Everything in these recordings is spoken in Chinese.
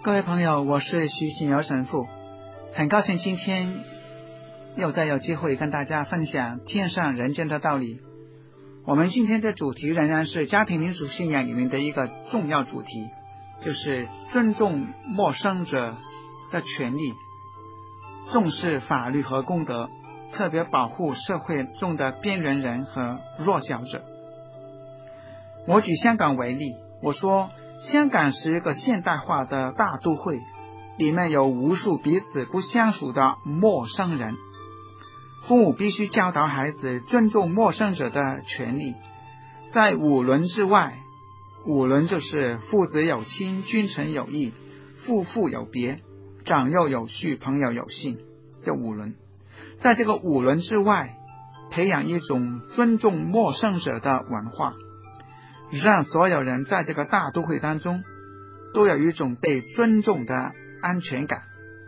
各位朋友，我是徐锦尧神父，很高兴今天又再有机会跟大家分享天上人间的道理。我们今天的主题仍然是家庭民主信仰里面的一个重要主题，就是尊重陌生者的权利，重视法律和公德，特别保护社会中的边缘人和弱小者。我举香港为例，我说香港是一个现代化的大都会，里面有无数彼此不相熟的陌生人。父母必须教导孩子尊重陌生者的权利，在五伦之外，五伦就是父子有亲，君臣有义，夫妇有别，长幼有序，朋友有信，这五伦。在这个五伦之外，培养一种尊重陌生者的文化，让所有人在这个大都会当中都有一种被尊重的安全感。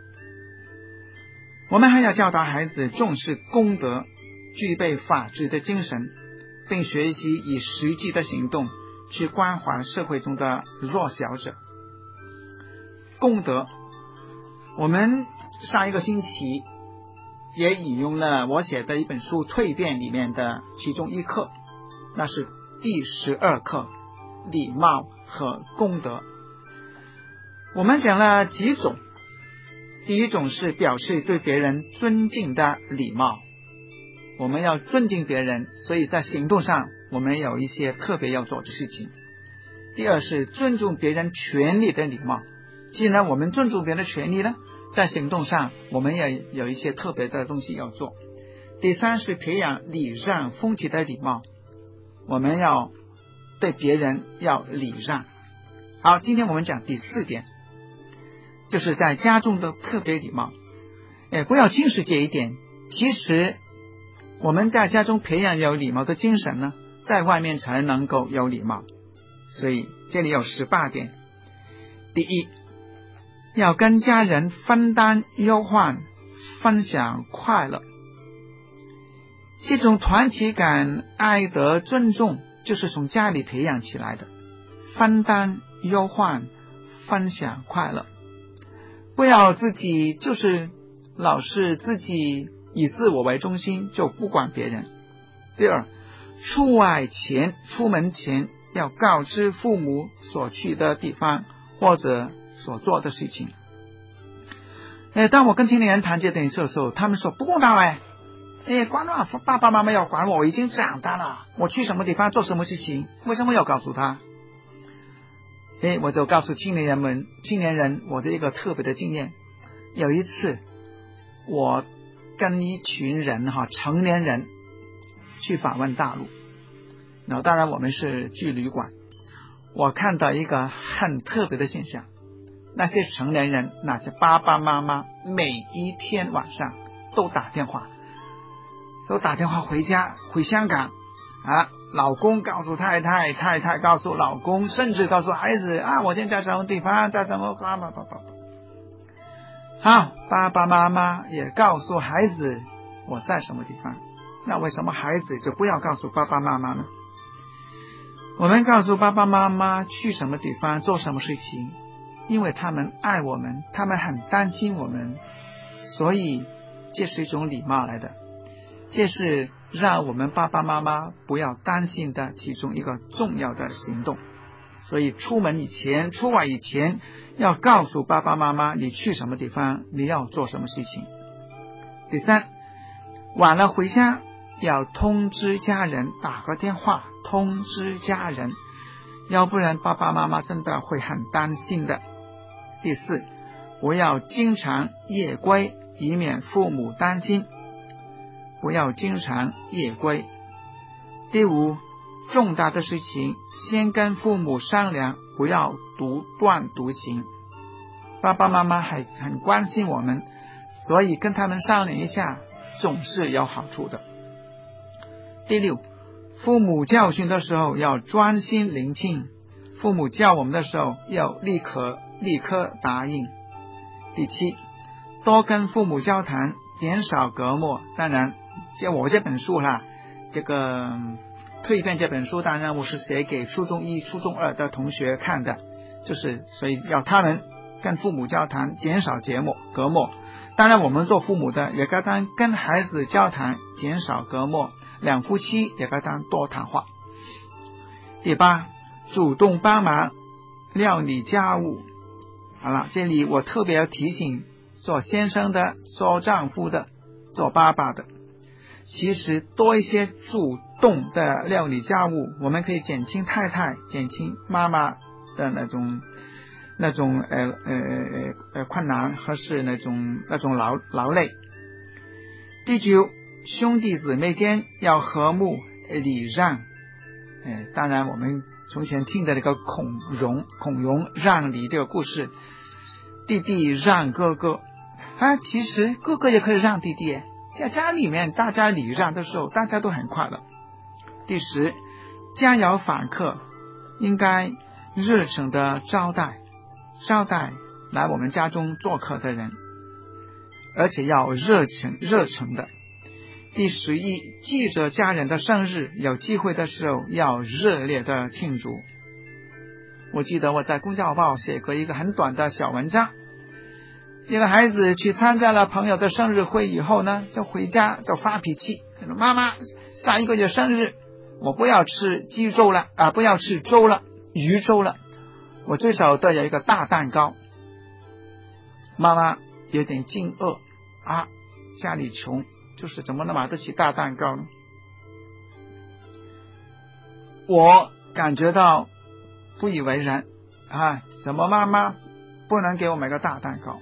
我们还要教导孩子重视公德，具备法治的精神，并学习以实际的行动去关怀社会中的弱小者。公德，我们上一个星期也引用了我写的一本书《蜕变》里面的其中一课，那是第12课，礼貌和公德。我们讲了几种，第一种是表示对别人尊敬的礼貌，我们要尊敬别人，所以在行动上我们有一些特别要做的事情。第二是尊重别人权利的礼貌，既然我们尊重别人的权利呢，在行动上我们也有一些特别的东西要做。第三是培养礼让风气的礼貌，我们要对别人要礼让。好，今天我们讲第4点，就是在家中的特别礼貌。不要轻视这一点，其实我们在家中培养有礼貌的精神呢，在外面才能够有礼貌。所以这里有18点。第一，要跟家人分担忧患，分享快乐。这种团体感、爱德、尊重就是从家里培养起来的，分担忧患，分享快乐。不要自己就是老是自己以自我为中心，就不管别人。第二，出门前要告知父母所去的地方或者所做的事情。当我跟青年人谈这点事的时候，他们说不公道管我，爸爸妈妈要管我，我已经长大了，我去什么地方做什么事情，为什么要告诉他？我就告诉青年人我的一个特别的经验。有一次我跟一群人成年人去访问大陆，然后当然我们是住旅馆，我看到一个很特别的现象，那些成年人，那些爸爸妈妈每一天晚上都打电话回家，回香港老公告诉太太，太太告诉老公，甚至告诉孩子我现在在什么地方，在什么好，爸爸妈妈也告诉孩子我在什么地方。那为什么孩子就不要告诉爸爸妈妈呢？我们告诉爸爸妈妈去什么地方做什么事情，因为他们爱我们，他们很担心我们，所以这是一种礼貌来的，这是让我们爸爸妈妈不要担心的其中一个重要的行动。所以出门以前，出外以前，要告诉爸爸妈妈你去什么地方，你要做什么事情。第三，晚了回家要通知家人，打个电话通知家人，要不然爸爸妈妈真的会很担心的。第四，不要经常夜归，以免父母担心，不要经常夜归。第五，重大的事情先跟父母商量，不要独断独行。爸爸妈妈很关心我们，所以跟他们商量一下总是有好处的。第六，父母教训的时候要专心聆听，父母教我们的时候要立刻答应。第七，多跟父母交谈，减少隔膜。当然我这本书这个蜕变这本书，当然我是写给初中1、初中2的同学看的，就是所以要他们跟父母交谈，减少隔膜。当然我们做父母的也该当跟孩子交谈，减少隔膜，两夫妻也该当多谈话。第八，主动帮忙料理家务。好了，这里我特别要提醒做先生的，做丈夫的，做爸爸的，其实多一些主动的料理家务，我们可以减轻太太、减轻妈妈的那种困难，或是那种劳累。第九，兄弟姊妹间要和睦礼让。当然我们从前听的那个孔融让梨这个故事，弟弟让哥哥其实哥哥也可以让弟弟，在家里面大家礼让的时候，大家都很快乐。第十，家有访客，应该热诚的招待来我们家中做客的人，而且要热诚的。第11，记着家人的生日，有机会的时候要热烈的庆祝。我记得我在公教报写过一个很短的小文章，一个孩子去参加了朋友的生日会以后呢，就回家就发脾气，妈妈，下一个月生日我不要吃鸡粥了不要吃粥了，鱼粥了，我最少都要一个大蛋糕。妈妈有点惊愕家里穷，就是怎么能买得起大蛋糕呢？我感觉到不以为然怎么妈妈不能给我买个大蛋糕？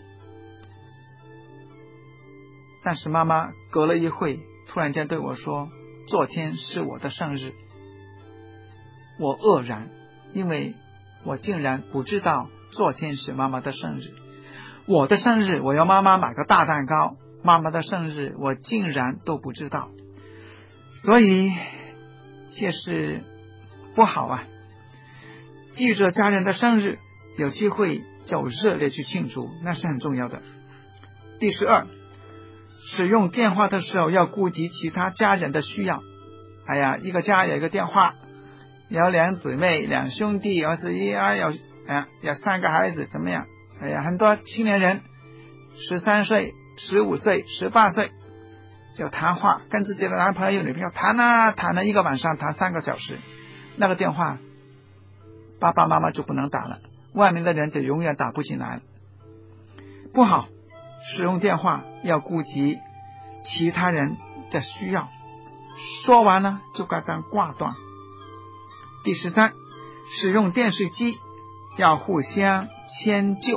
但是妈妈隔了一会突然间对我说，昨天是我的生日。我愕然，因为我竟然不知道昨天是妈妈的生日。我的生日我要妈妈买个大蛋糕，妈妈的生日我竟然都不知道，所以这是不好记着家人的生日，有机会就热烈去庆祝，那是很重要的。第12，使用电话的时候要顾及其他家人的需要。一个家有一个电话，有2姊妹、2兄弟，有3个孩子，怎么样？很多青年人13岁、15岁、18岁就谈话，跟自己的男朋友、女朋友谈了一个晚上，谈3个小时。那个电话爸爸妈妈就不能打了，外面的人就永远打不进来了。不好，使用电话要顾及其他人的需要，说完了就该刚挂断。第13，使用电视机要互相迁就。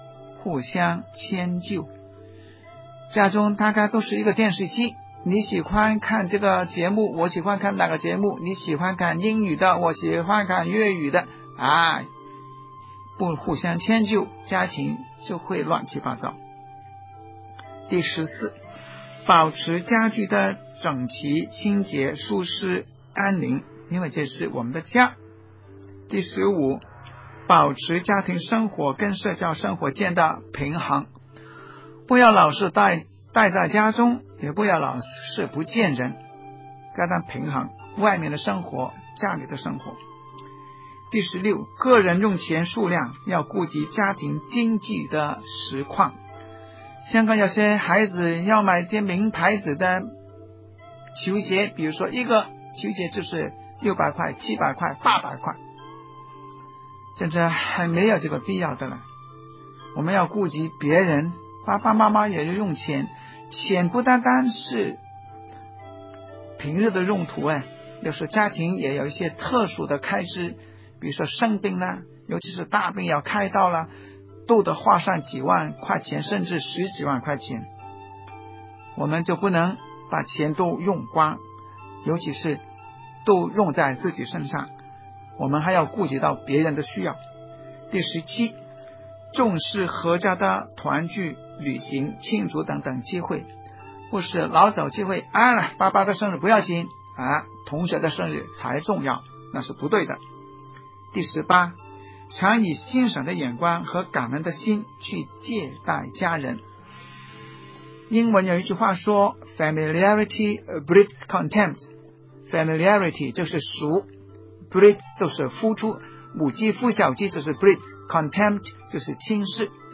家中大概都是一个电视机，你喜欢看这个节目，我喜欢看那个节目，你喜欢看英语的，我喜欢看粤语的不互相迁就，家庭就会乱七八糟。第14，保持家具的整齐、清洁、舒适、安宁，因为这是我们的家。第15，保持家庭生活跟社交生活间的平衡，不要老是待在家中，也不要老是不见人，该当平衡外面的生活，家里的生活。第16，个人用钱数量要顾及家庭经济的实况。香港有些孩子要买点名牌子的球鞋，比如说一个球鞋就是600块、700块、800块，真的很没有这个必要的了。我们要顾及别人，爸爸妈妈也要用钱，钱不单单是平日的用途有时家庭也有一些特殊的开支，比如说生病啦，尤其是大病要开刀啦，都得花上几万块钱，甚至10几万块钱。我们就不能把钱都用光，尤其是都用在自己身上，我们还要顾及到别人的需要。第17，重视合家的团聚、旅行、庆祝等等机会，不是老早机会爸爸的生日不要紧同学的生日才重要，那是不对的。第18，常以欣赏的眼光和感恩的心去接待家人。英文有一句话说 Familiarity breeds contempt， Familiarity 就是熟， breeds 就是孵出，母鸡孵小鸡就是 breeds， contempt 就是轻视。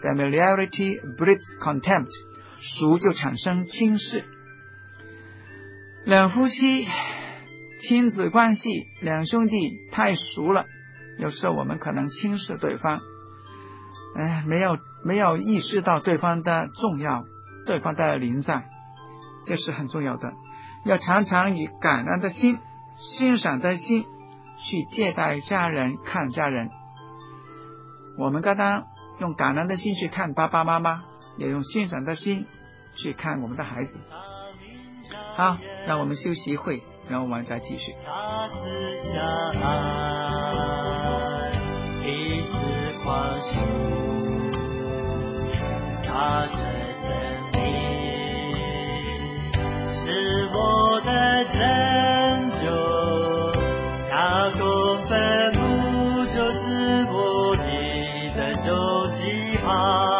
Familiarity breeds contempt， 熟就产生轻视。两夫妻亲子关系，两兄弟太熟了，有时候我们可能轻视对方，没有意识到对方的重要，对方的临在，这是很重要的。要常常以感恩的心、欣赏的心去接待家人、看家人。我们刚刚用感恩的心去看爸爸妈妈，也用欣赏的心去看我们的孩子。好，让我们休息一会，然后我们再继续。 他赐下爱，彼此宽恕，他是真理，是我的拯救，他公愤怒就是我的救济牌。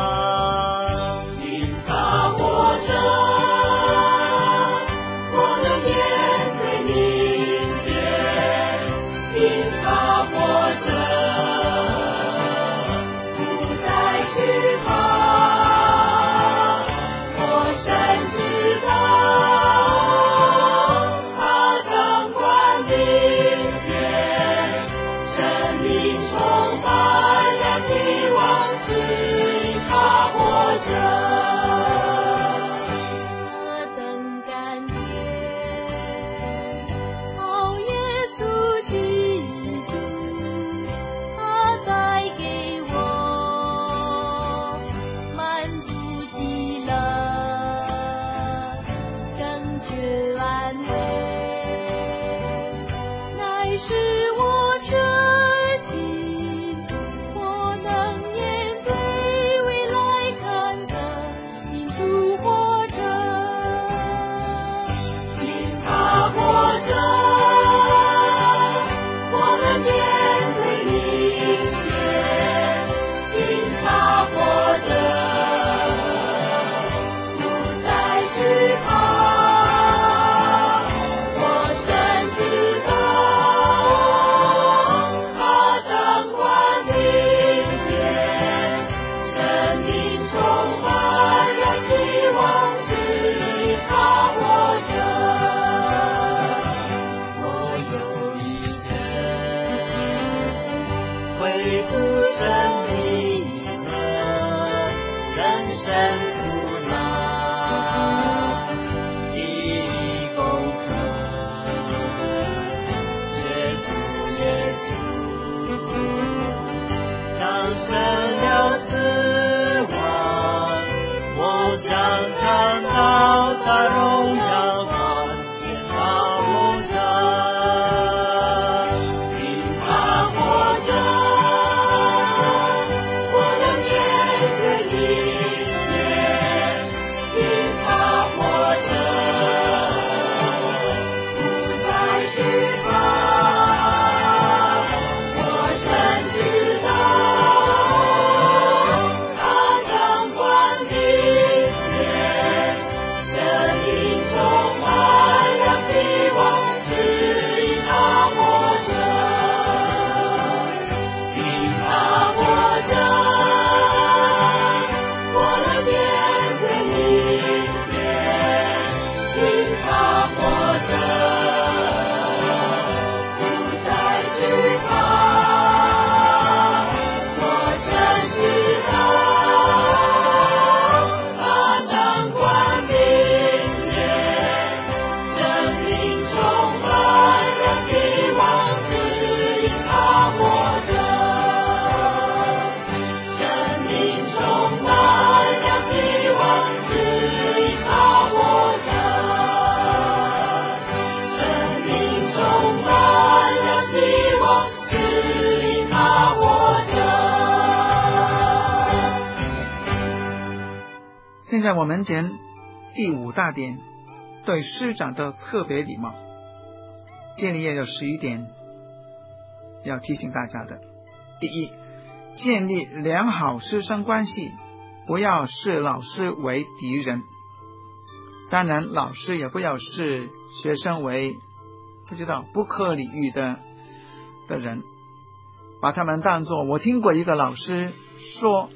现在我们讲第5大点，对师长的特别礼貌。这里也有11点要提醒大家的。第一，建立良好师生关系，不要视老师为敌人，当然老师也不要视学生为不可理喻的人，把他们当作，我听过一个老师说，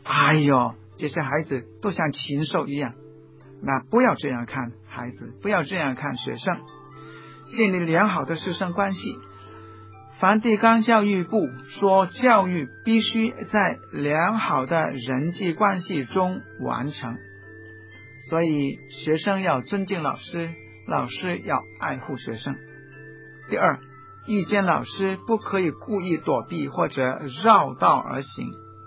哎呦，这些孩子都像禽兽一样。那不要这样看孩子，不要这样看学生。建立良好的师生关系，梵蒂冈教育部说，教育必须在良好的人际关系中完成。所以学生要尊敬老师，老师要爱护学生。第二，遇见老师不可以故意躲避或者绕道而行。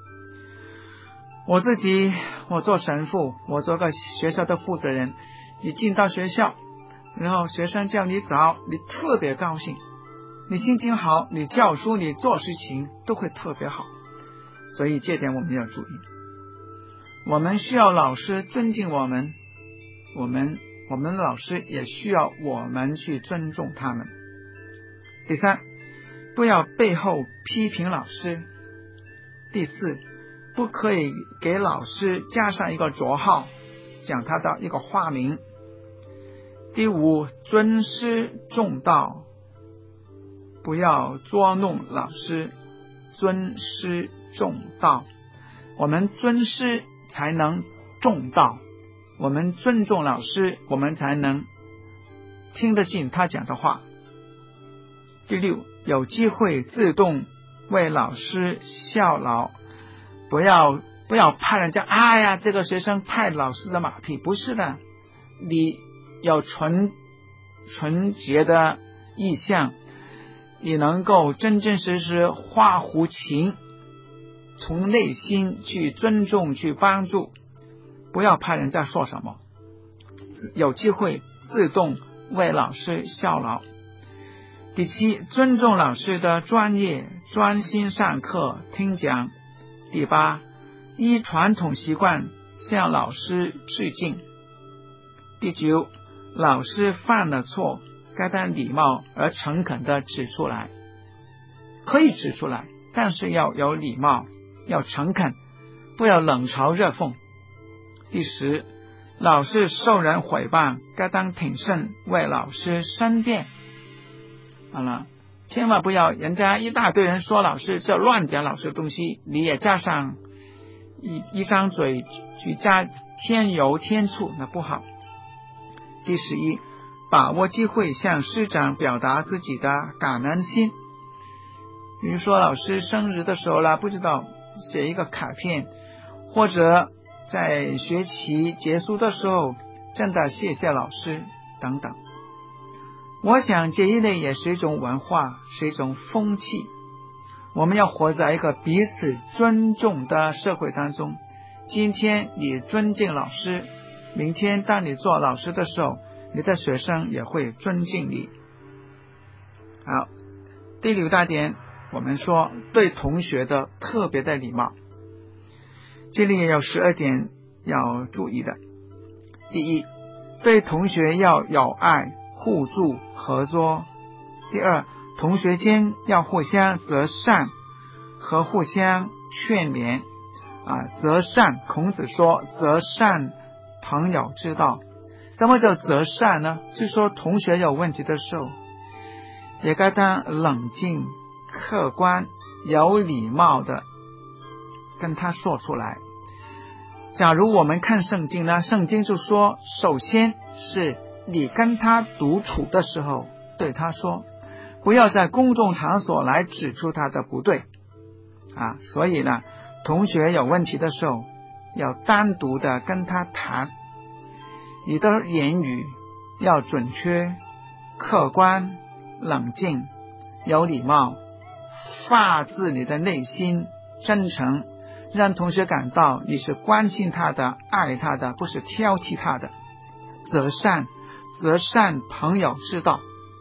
我做神父，我做个学校的负责人，你进到学校，然后学生叫你早，你特别高兴，你心情好，你教书，你做事情都会特别好。所以这点我们要注意，我们需要老师尊敬我们，我们的老师也需要我们去尊重他们。第三，不要背后批评老师。第四，不可以给老师加上一个绰号，讲他的一个化名。第五，尊师重道，不要捉弄老师，尊师重道。我们尊师才能重道，我们尊重老师，我们才能听得进他讲的话。第六，有机会自动为老师效劳，不要怕人家哎呀这个学生拍老师的马屁，不是的，你有纯洁的意向，你能够真真实实化乎情，从内心去尊重去帮助，不要怕人家说什么，有机会自动为老师效劳。第七，尊重老师的专业，专心上课听讲。第八，依传统习惯向老师致敬。第九，老师犯了错，该当礼貌而诚恳地指出来，可以指出来，但是要有礼貌，要诚恳，不要冷嘲热讽。第十，老师受人毁谤，该当挺身为老师申辩。好了，千万不要人家一大堆人说老师就乱讲老师的东西，你也加上一张嘴去加添油添醋，那不好。第11，把握机会向师长表达自己的感恩心。比如说老师生日的时候啦，不知道写一个卡片，或者在学期结束的时候真的谢谢老师等等。我想这一类也是一种文化，是一种风气。我们要活在一个彼此尊重的社会当中。今天你尊敬老师，明天当你做老师的时候，你的学生也会尊敬你。好，第6大点，我们说对同学的特别的礼貌。这里也有12点要注意的。第一，对同学要有爱，互助合作。第二，同学间要互相择善和互相劝勉。择善，孔子说择善朋友之道。什么叫择善呢？就是说同学有问题的时候，也该当冷静、客观、有礼貌的跟他说出来。假如我们看圣经呢，圣经就说，首先是你跟他独处的时候对他说，不要在公众场所来指出他的不对所以呢，同学有问题的时候要单独的跟他谈，你的言语要准确、客观、冷静、有礼貌，发自你的内心真诚，让同学感到你是关心他的、爱他的，不是挑剔他的。择善朋友之道。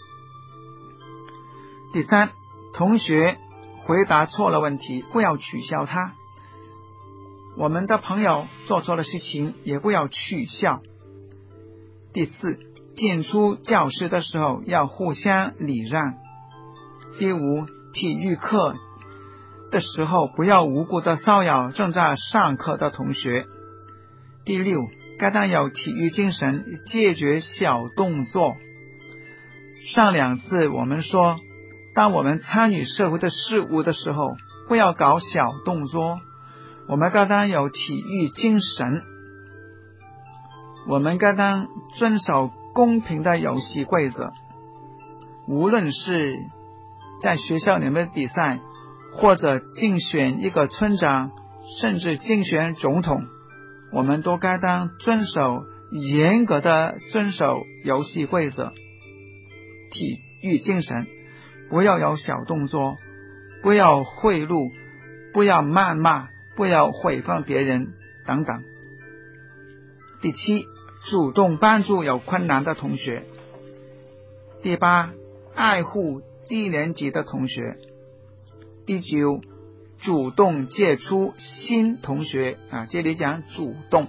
第3，同学回答错了问题，不要取笑他。我们的朋友做错了事情，也不要取笑。第4，进出教室的时候要互相礼让。第5，体育课的时候不要无故的骚扰正在上课的同学。第6，该当有体育精神，解决小动作。上2次我们说，当我们参与社会的事物的时候，不要搞小动作， 我们该当有体育精神，我们该当遵守公平的游戏规则，无论是在学校里面的比赛，或者竞选一个村长，甚至竞选总统，我们都该当严格的遵守游戏规则。体育精神，不要有小动作，不要贿赂，不要谩骂，不要毁谤别人等等。第7，主动帮助有困难的同学。第8，爱护低年级的同学。第9，主动接触新同学这里讲主动。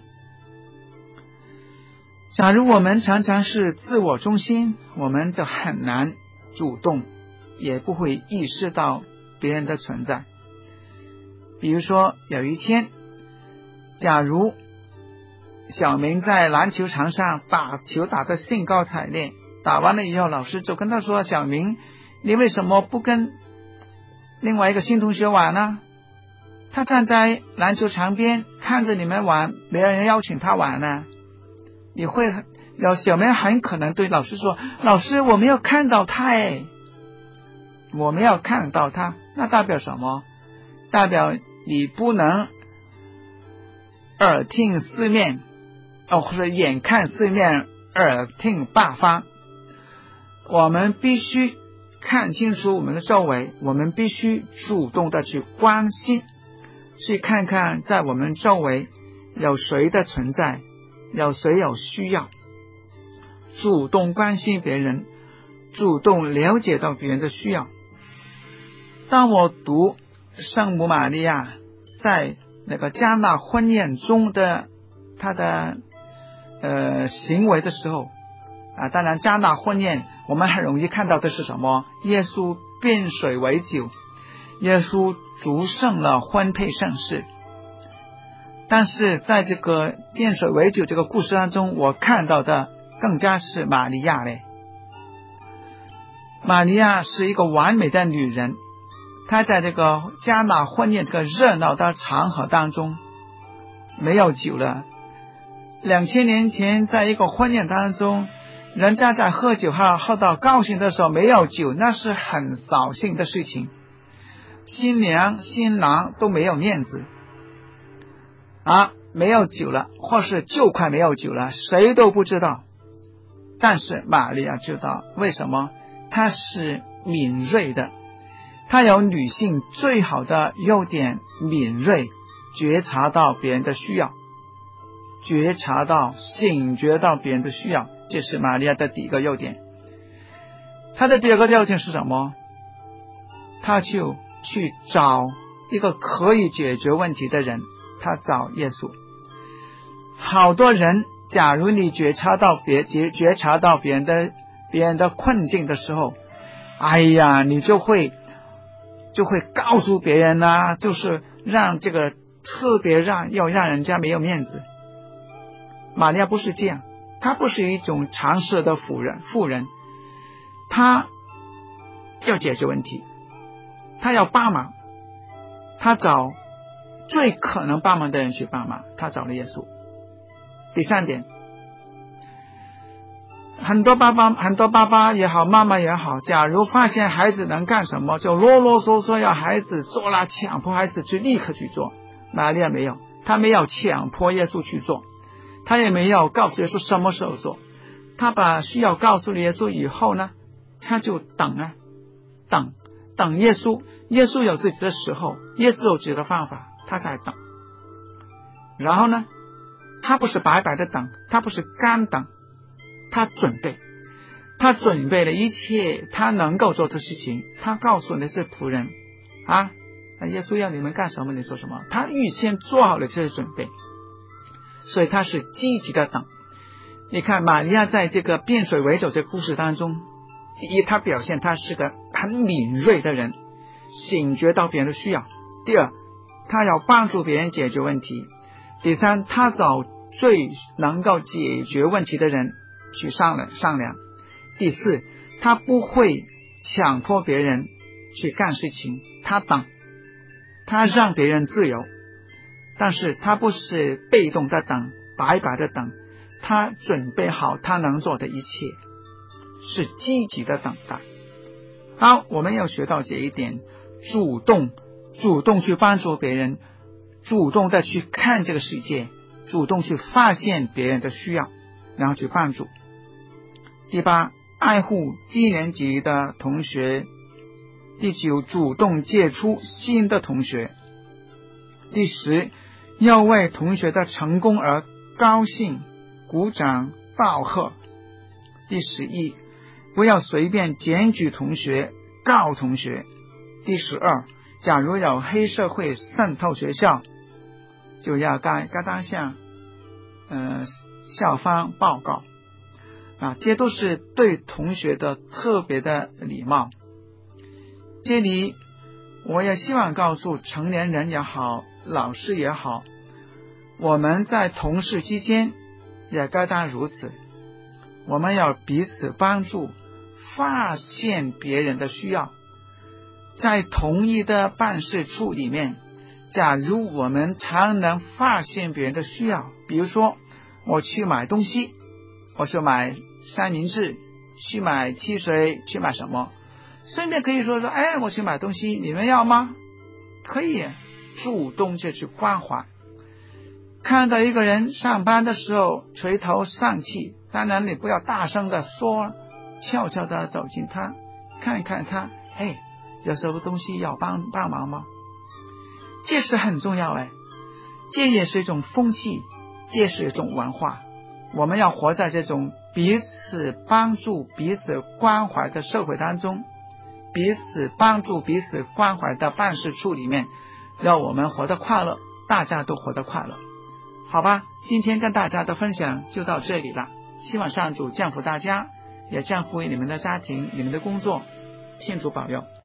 假如我们常常是自我中心，我们就很难主动，也不会意识到别人的存在。比如说有一天，假如小明在篮球场上打球打得兴高采烈，打完了以后，老师就跟他说，小明，你为什么不跟另外一个新同学玩呢？他站在篮球场边看着你们玩，没有人邀请他玩呢。小明很可能对老师说，老师，我没有看到他我没有看到他。那代表什么？代表你不能耳听四面，或者眼看四面，耳听八方。我们必须看清楚我们的周围，我们必须主动的去关心，去看看在我们周围有谁的存在，有谁有需要，主动关心别人，主动了解到别人的需要。当我读圣母玛利亚在那个迦纳婚宴中的她的行为的时候当然迦纳婚宴我们很容易看到的是什么？耶稣变水为酒，耶稣祝圣了婚配圣事。但是在这个变水为酒这个故事当中，我看到的更加是玛利亚嘞。玛利亚是一个完美的女人，她在这个迦纳婚宴这个热闹的场合当中，没有酒了。2000年前在一个婚宴当中，人家在喝酒喝到高兴的时候没有酒，那是很扫兴的事情，新娘新郎都没有面子没有酒了，或是就快没有酒了，谁都不知道。但是玛利亚知道，为什么？她是敏锐的，她有女性最好的优点，敏锐，觉察到别人的需要，醒觉到别人的需要，这是玛利亚的第一个优点。她的第二个优点是什么？她就去找一个可以解决问题的人，她找耶稣。好多人，假如你觉察到别人的困境的时候，你就会告诉别人就是让这个特别要让人家没有面子。玛利亚不是这样，她不是一种常识的妇人，她要解决问题，她要帮忙，她找最可能帮忙的人去帮忙，她找了耶稣。第3点，很多爸爸也好，妈妈也好，假如发现孩子能干什么，就啰啰嗦嗦要孩子做了，强迫孩子去立刻去做。玛利亚没有，她没有強迫耶稣去做，她也没有告诉耶稣什么时候做，她把需要告诉了耶稣以后呢，她就等耶稣。耶稣有自己的时候，耶稣有自己的方法，她才等。然后呢，她不是白白的等，她不是干等，她准备了一切她能够做的事情。她告诉那些仆人耶稣要你们干什么你做什么，她预先做好了这些准备，所以她是积极的等。你看玛利亚在这个变水为酒这个故事当中，第一，她表现她是个很敏锐的人，醒觉到别人的需要；第二，她要帮助别人解决问题；第三，她找最能够解决问题的人去商量；第四，她不会强迫别人去干事情，她等，她让别人自由， 但是他不是被动的等，白白的等，他准备好他能做的一切，是积极的等待。好，我们要学到这一点，主动去帮助别人，主动的去看这个世界，主动去发现别人的需要，然后去帮助。第8，爱护低年级的同学。第9，主动接触新的同学。第10，要为同学的成功而高兴，鼓掌道贺。第11，不要随便检举同学，告同学。第12，假如有黑社会渗透学校，就要该当向校方报告这都是对同学的特别的礼貌。这里我也希望告诉成年人也好，老师也好，我们在同事之间也该当如此，我们要彼此帮助，发现别人的需要。在同一的办事处里面，假如我们常能发现别人的需要，比如说我去买东西，我去买三明治，去买汽水，去买什么，顺便可以说我去买东西，你们要吗？可以主动就去关怀。看到一个人上班的时候垂头丧气，当然你不要大声的说，悄悄的走近他，看一看他，有什么东西要帮忙吗？这是很重要这也是一种风气，这是一种文化。我们要活在这种彼此帮助彼此关怀的社会当中，彼此帮助彼此关怀的办事处里面，让我们活得快乐，大家都活得快乐。好吧，今天跟大家的分享就到这里了，希望上主降福大家，也降福于你们的家庭，你们的工作，天主保佑。